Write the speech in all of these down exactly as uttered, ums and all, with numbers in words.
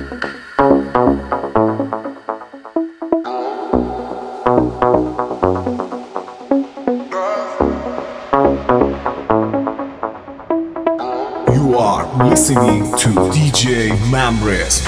You are listening to D J Mamres.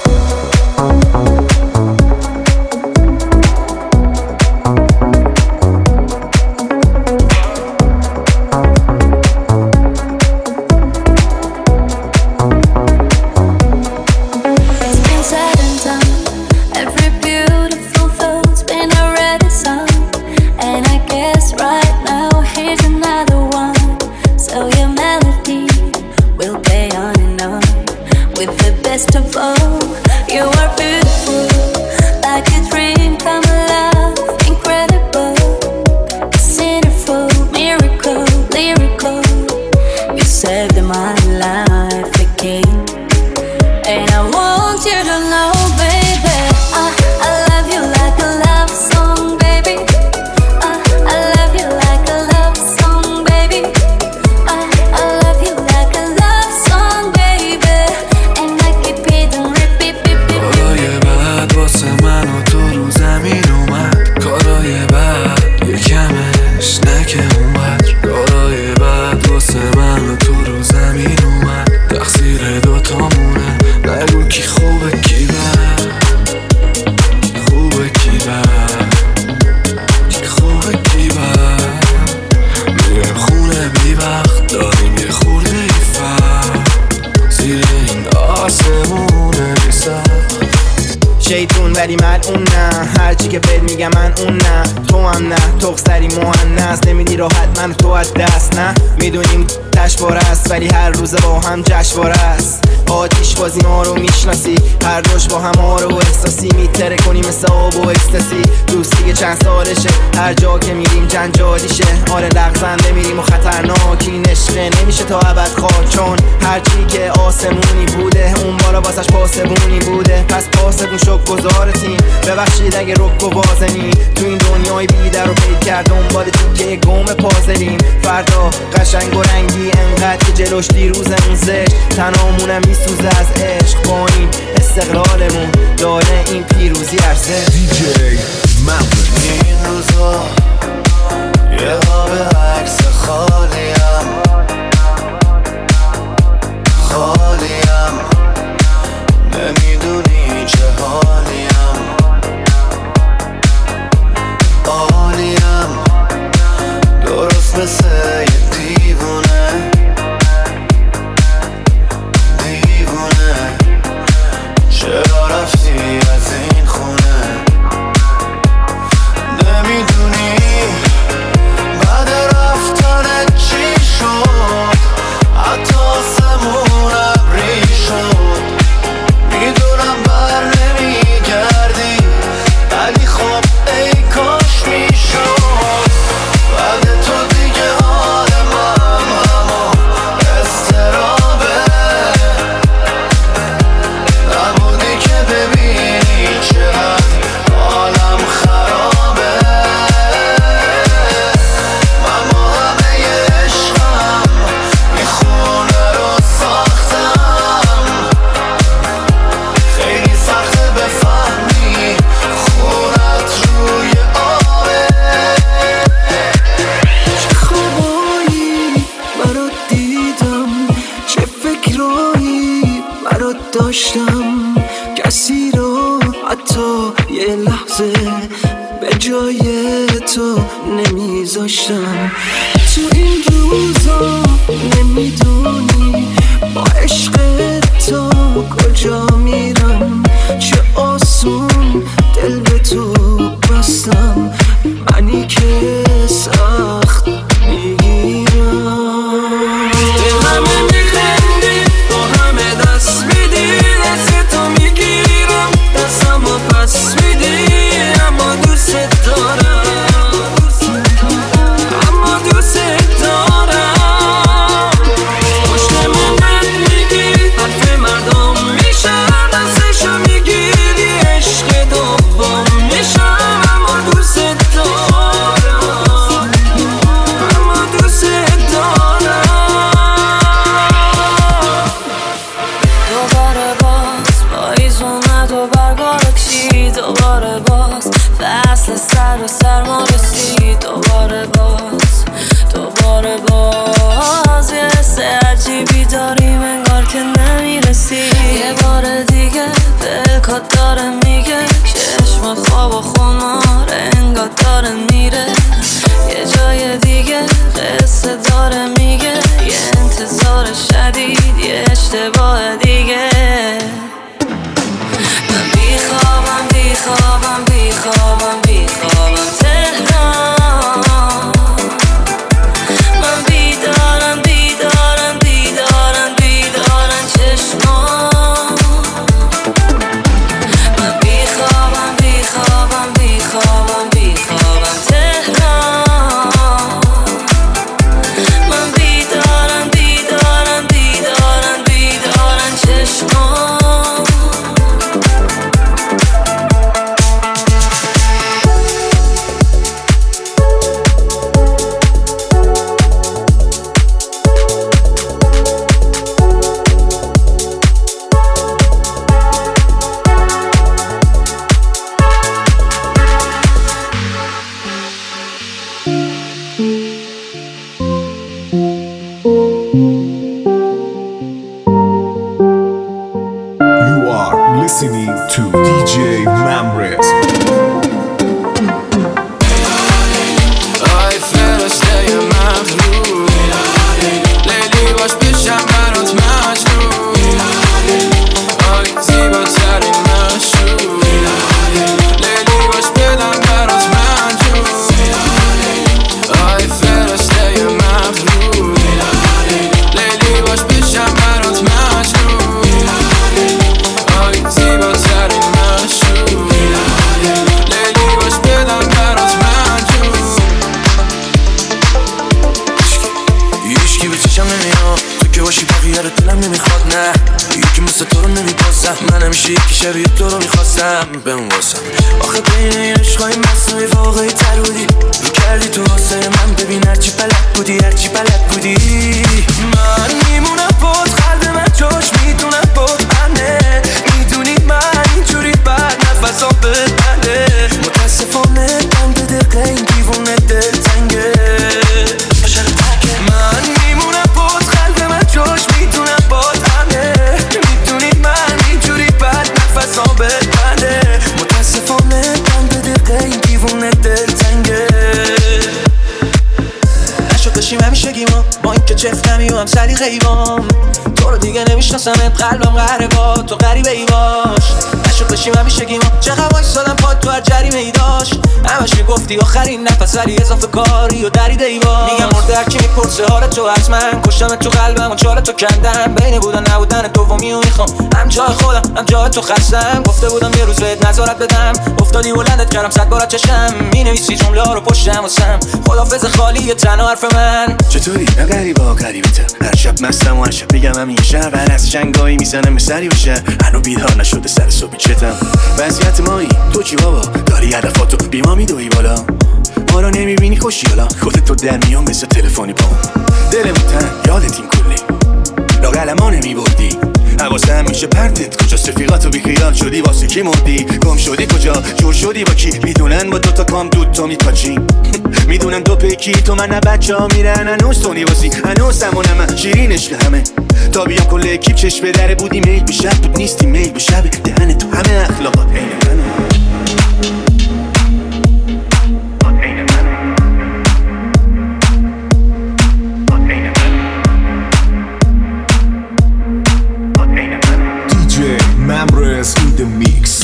شیطون ولی من اون نه، هرچی که بهت میگم من اون نه، تو هم نه، تخسری مهندس نمیدی راحت من تو از دست نه. میدونیم تشواره است ولی هر روز با هم جشواره است. آتیش بازی ما رو میشناسی، هر دوش با هم ها رو احساسی میتره کنی مثل آب و اکستاسی. دوستی چند سالشه، هر جا که میریم جنجالیشه. آره لغزنده میریم و خطرناک این عشقه نمیشه تا ابد خواه، چون هرچی که آسمونی بوده اون بالا واسش پاسبونی بوده. پس پاسبون شک گذارتیم، ببخشید اگه رک و وازنی تو این دنیای بیدر رو پید کرد دنبال تیکه گم پازلیم. فردا قشنگ و رنگی انقدر که جلوش دیروزمون زشت، تنامونم میسوزه از عشق. با این استقلالمون داره این پیروزی ارزه. دی جی Mamres. این روزا یه قاب عکس خالیم خالیم، نمیدونی چه حالیم عالیم، درست مثل یه دیوونه دیوونه. چرا رفتی از این خونه؟ نمیدونی بعد رفتنت چی شد، حتی آسمون ابری شد. میدونم بر نمیگردی ولی خب ای کاش میشد. بعد تو دیگه حال من همون استرابه، نبودی که ببینی چقدر حالم خرابه. من با همه عشقم این خونه رو ساختم، خیلی سخته بفهمی خونت روی آبه. چه خوابایی برات دیدم، چه فکرایی برات داشتم. کسی رو حتی یه لحظه به جای تو نمیذاشتم. تو این روزا نمیدونی با عشق تو کجا میرم، چه آسون دل به تو بستم. منی که سخت میگیرم، به همه میخندی با همه دست میدی، دست تو میگیرم دستم و پس میدی. اما دوست دارم، اما دوست دارم. پشت من میگی دوباره باز فصل سر و سرما رسید دوباره باز دوباره باز یه حس عجیبی داریم انگار که نمیرسی یه بار دیگه دلکات داره میگه چشم خواب و خمار انگار داره میره یه جای دیگه قصه داره میگه یه انتظار شدید یه اشتباه دیگه من بیخوابم بیخوابم بیخوابم بیخوابم تهران من بیدارم بیدارم بیدارم بیدارم چشمان من بیخوابم بیخوابم بیخوابم بیخوابم تهران من بیدارم بیدارم بیدارم بیدارم چشمان You are listening to دی جی Mamrez. آی فرشته مغرور لیلی باش پیشم برات مجنون آی زیباترین مشهور لیلی باش بدم برات منجور آی فرشته مغرور لیلی باش پیشم برات مجنون آی زیباترین مشهور لیلی باش بدم برات منجور هیچکی به چشم نمیاد تو که باشی بقیه رو دلم نمیخواد نه یکی مثل تو رو نمیپاسم من همیشه یکی شبیه تو رو میخواستم بهم واسم آخه بین عشقای مصنوعی واقعی تر بودی رو کردی تو واسه من ببین هرچی بلد بودی هرچی بلد بودی من میمونم بود قلب من جاش میدونم بود منه میدونی من اینجوری بد نفسام بده متاسفانه دم به دقیقه این دیوونه دل تنگه من میمونم بود قلب من جاش میدونم بود منه میدونی من اینجوری بد نفسام بده متاسفانه دم به دقیقه این دیوونه دل تنگه نشد داشتیم همیشگیما با این که چفتمی و هم سلیقه ایوام تو رو دیگه نمیشناسمت قلبم قهره با تو غریبه ای باش نشد داشتیم همیشگیما چقدر وایسادم پاد تو هر جریمه ای داشت همش میگفتی آخرین نفس ولی اضافه کاری و دریده ای باش میگم مرده هرکی میپرسه حالتو حتما کشتم تو قلبم و چالتو کندم بین بودن نبودن دومی و میخوام هم جای خودم هم جای تو خستم گفته بودم یه روز بهت نظارت بدم افتادی بلندت کردم صد بارت چشم مینویسی جمله ها رو پشتم واسم خدافظ خالی تنها حرف من چطوری؟ نه غریبا غریبه تر هر شب مستم و هر شب میگم همین شهر هر از جنگایی میزنم به سری بشه هنو بیدار نشده سر صبحی چتم وضعیت مایی تو چی بابا داری هدفاتو بیما میدوی بالا ما رو نمیبینی خوشی حالا خودت تو در میان مثل تلفنی با دلمون تن یادت این کلی لاغل ما نمیبردی حواسم میشه پرتت کجا سفیقاتو بیخیال شدی واسه کی مردی گم شدی کجا جور شدی با کی میدونن با دوتا کام دود تو میپاچی میدونن دو پیکی تو من نه بچه ها میرن هنوز تو نیوازی هنوز همونه من شیرین عشق همه تا بیام کل اکیب چشم به دره بودی میل به شب بود نیستی میل به شب دهن تو همه اخلاقات عین منه دی جی Mamrez in the mix.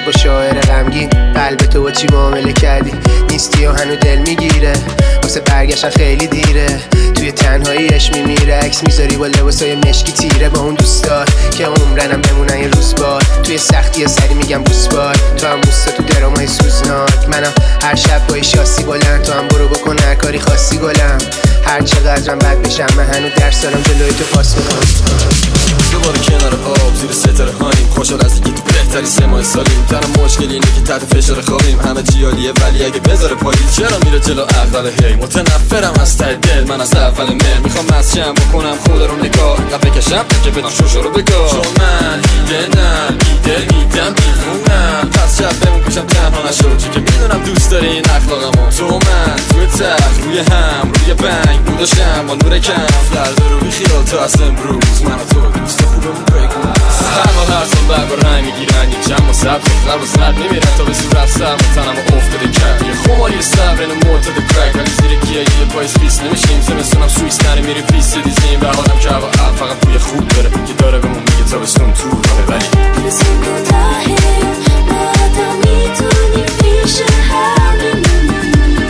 با شاعر غمگین. قلب تو با چی معامله کردی؟ نیستی و هنو دل میگیره، واسه برگشتن خیلی دیره. توی تنهاییش میمیره، عکس میذاری با لباسای مشکی تیره. با اون دوستار که عمرنم بمونن یه روز بار، توی سختی ها سری میگم بوس بار. تو هم موستا تو درامای سوزناک، منم هر شب با شاسی بلند. تو هم برو بکن هر کاری خاصی گلم، هر چقدرم بد بشم من هنو در سالم جلوی تو پاس میکنم. دوباره کنار آب زیر ستاره هاییم، خوشحال از اینکه تو بهتری سه ماه سالیم. تنها مشکل اینه که تحت فشار خوابیم، همه چی عالیه ولی اگه بذاره پاییز چرا میره جلو عقل. هی متنفرم از ته دل، من از اول مهر میخوام مسجم بکنم خدا رو نگاه، قد بکشم که بدم شوشو رو بگاه. چون من ایده نم ایده میدم بیفونم، پس شب بمون پیشم تنها نشو، چون که میدونم دوست داری این اخلاقمو. تو من توی تخت روی هم روی بنگ بوداشم با نور کم فردا رو بیخیال تا از امروز من و تو دوست خوبمون بگو. هر حال هر سال بر با رنگ میگیرن یک چند ما سبت غرب و زرد میمیرن تا به صورت سر متنم و افتاده کرد یه خماری صبر این معتاد کرک، ولی زیر گیه یه پایز پیس نمیشیم. زمستونم سویس نری میری پیس دیزنیم به حالم که هوا اب فقط بوی خوب داره که داره بهمون میگه تابستون تو داره. ولی بسیم کوتاهه مادم میتونی پیش هم بمونی،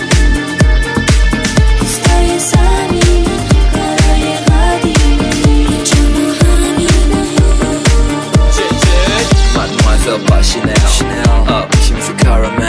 دوستای زمین کارای قدیمی چما همینه. Mademoiselle با شنل آب میشیم شو کارامل،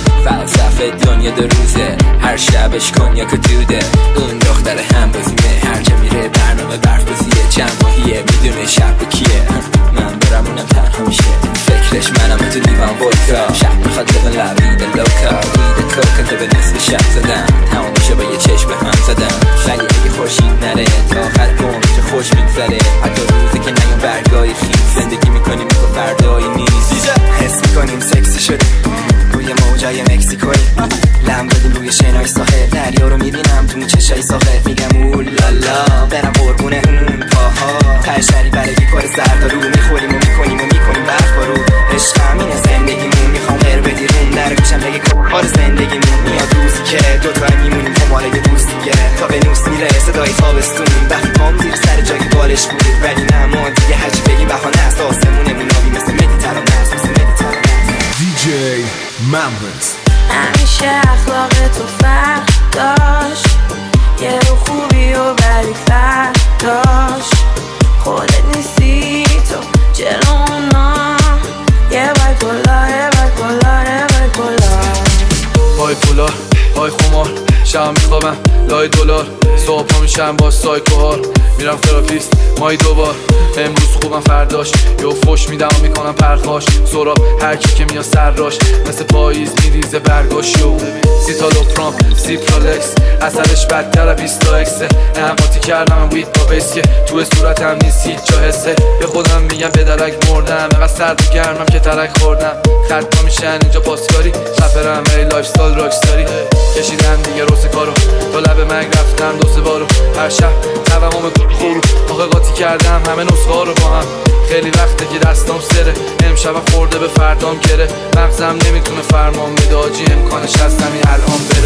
فلسفه دنیا دو روزه، هر شبش کنیاک و دوده. اون دختر هم بازیمه، هر جا میره برنامه برف بازیه. چند ماهیه میدونه شب با کیه، من برم اونم تنها میشه. فکرش منم تو دیوان ویدکا، شب میخواد لبن لبیده لوکا. ویده کوکا تو به نصف شب زدم، تمام میشه با یه چشم به هم زدم. ولی اگه خورشید نره تا آخر عمر چه خوش میگذره. حتی روزه که نیام برگای خیز، زندگی میکنیم تو فردایی نیست. حس میکنیم سکسی شده روی موجای مکزیکوی، لم دادیم روی شنای ساحل. دریا رو میبینم تو چشای ساحل، میگم اولالا برم قربونه اون پاها. تشری برای کار زردارو میخوریم و میکنیم و میکنیم برف بارو. عشق همینه زندگیمون، میخوام غیر بدی روم در گوشم بگه کار زندگیمون. میاد روزی که دوتا میمونیم خماله یه دوست دیگه، تا به نوست میره صدای تابستون. وقتی پام زیر سر جای بالش بود ولی نه ما دیگه هرچی بگی بهانه است. آسمونمون آبی مثل مدیترانه است، مثل مدیترانه است. دی جی Mammoth. همیشه اخلاق تو فرق داشت، یه رو خوبی و بدی فرق داشت. خودت نیستی تو جلو اونا، یه بایپولار یه بایپولار یه بایپولار. بایپولار های خمار، شب میخوابم لای دلار. صبح پا میشم با سایکوهار، میرم تراپیست مایی دوبار. امروز خوبم فرداش یه فوش میدم و میکنم پرخاش. سراب هر کی که میاد سراش، مثل پاییز میریزه برگاش. و سیتالوپرام سیپرالکس، اثرش بدتر از بیست تا اکسه. هم قاطی کردم هم وید با بیس که تو صورتم نیست هیچ جا حسه. به خودم میگم به درک مردم، اینقدر سرد و گرمم که ترک خوردم. خط پا میشن اینجا پاسکاری، سفرم ای لایف استایل راکستاری. کشیدم دیگه روز کارو، تا لب مرگ رفتم دو سه بارو. هر شب توهم خورو، آخه قاطی کردم همه نسخه ها رو با هم. خیلی وقته که دستام سره، امشب خورده به فردام گره. مغزم نمیتونه فرمان بده آجی، امکانش هست همین الان بره.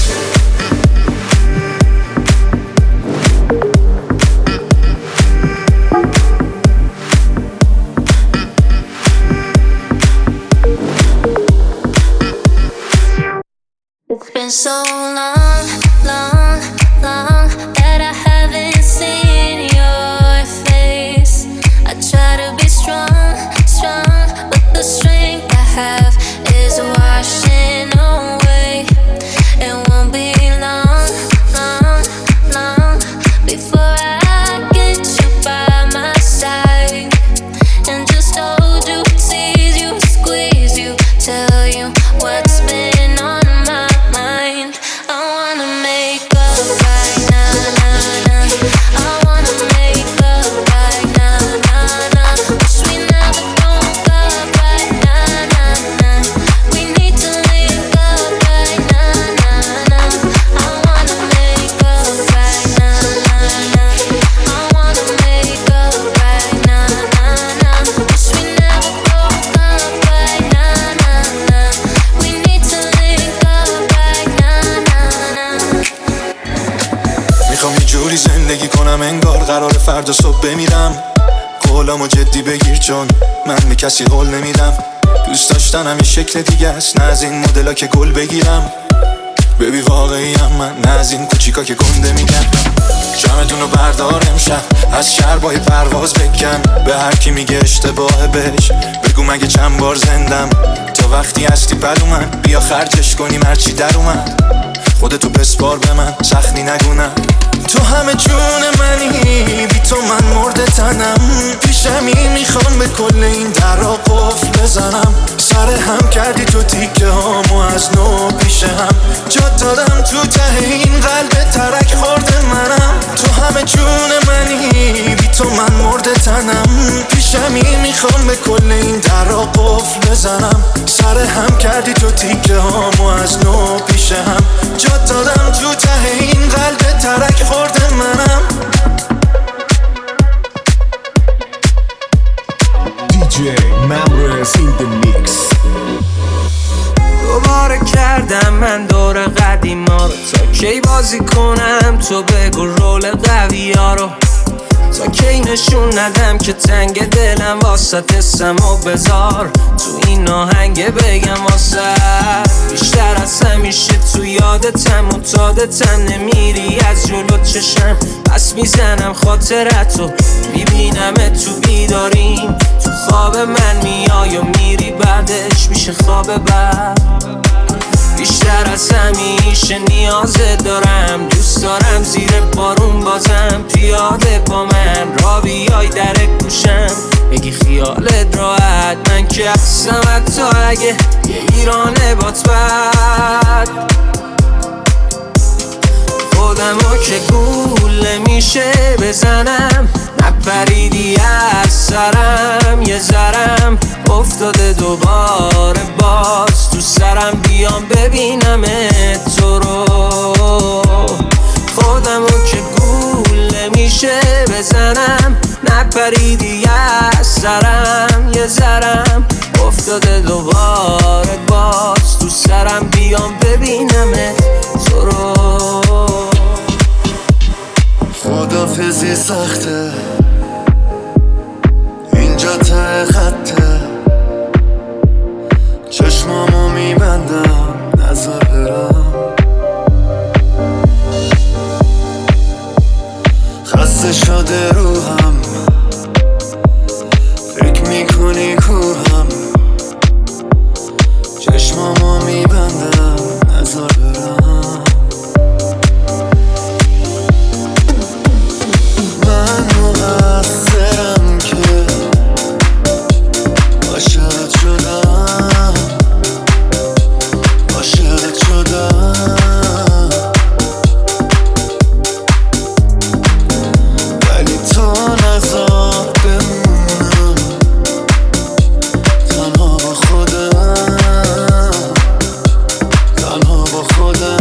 It's been so long, long, long that I haven't seen your face. I try to be strong, strong, but the strength I have is washing away. It won't be long, long, long before I get you by my side and just hold you, tease you, squeeze you, tell you what's been on my mind. I wanna make up right now, nah, nah. I wanna make up right now, nah, nah. Wish we never broke up right now, nah, nah. We need to link up right now, nah, nah. I wanna make up right now, nah, nah. I wanna make up right now, nah, nah. Wish we never broke up right now, nah, nah. We need to link up right now, nah, nah. میخوام یه جوری زندگی کنم انگار قرار فردا صبح بمیرم. قولامو جدی بگیر چون من به کسی قول نمیدم. دوست داشتنم یه شکل دیگه است، نه از این مدلا که گل بگیرم. ببی واقعی هم من، نه از این کوچیکا که گنده میگن. جمعتون رو بردار امشب، از شربای پرواز بکن. به هر کی میگه اشتباه بهش بگو مگه چند بار زندم. تا وقتی هستی بد اومد، بیا خرجش کنیم هرچی در اومد. خودتو بسپار به من، سختی نگونم. تو همه جون منی، بی تو من مرده تنم. پیشمی میخوام به کل این درا قفل بزنم. سر هم کردی تو تیکه هامو از نو پیش هم. جا دادم تو ته این قلب ترک خورده منم. تو همه جون منی، بی تو من مرده تنم. پیشمی میخوام به کل این درا قفل بزنم. سر هم کردی تو تیکه هامو از نو پیش هم. جا دادم تو ته این قلب ترک خورده منم. دی جی Mamres in the mix. دوباره کردم من دور قدیما رو، تا کی بازی کنم تو بگو رول قوی ها رو. تا کی نشون ندم که تنگ دلم واسط اسم و بذار تو این آهنگ بگم واسه. بیشتر از همیشه تو یادتم متادتم، نمیری از جلو چشم پس میزنم خاطرتو. میبینم تو بیداریم، تو خواب من میای و میری بعدش میشه خواب بعد. بیشتر از همیشه نیازت دارم، دوست دارم زیر بارون بازم پیاده با من را بیای در گوشم بگی خیالت راحت. من که هستم حتی اگه یه ایرانه بات بد. خودمو که گوله میشه بزنم، نپریدی از سرم. یه ذرم افتاده دوباره باز تو سرم، بیام ببینم تو رو. خودمو که گوله میشه بزنم، نپریدی از سرم. یه ذرم افتاده دوباره باز تو سرم، بیام ببینم تو رو. خدافزی سخته، اینجا ته خطه. چشمامو میبندم نذار برم. خسته شده روحم، فکر میکنی کوهم. چشمامو میبندم نذار برم. من مقصرم که عاشقت شدم، عاشقت شدم. ولی تو نذار بمونم تنها با خودم، تنها با خودم.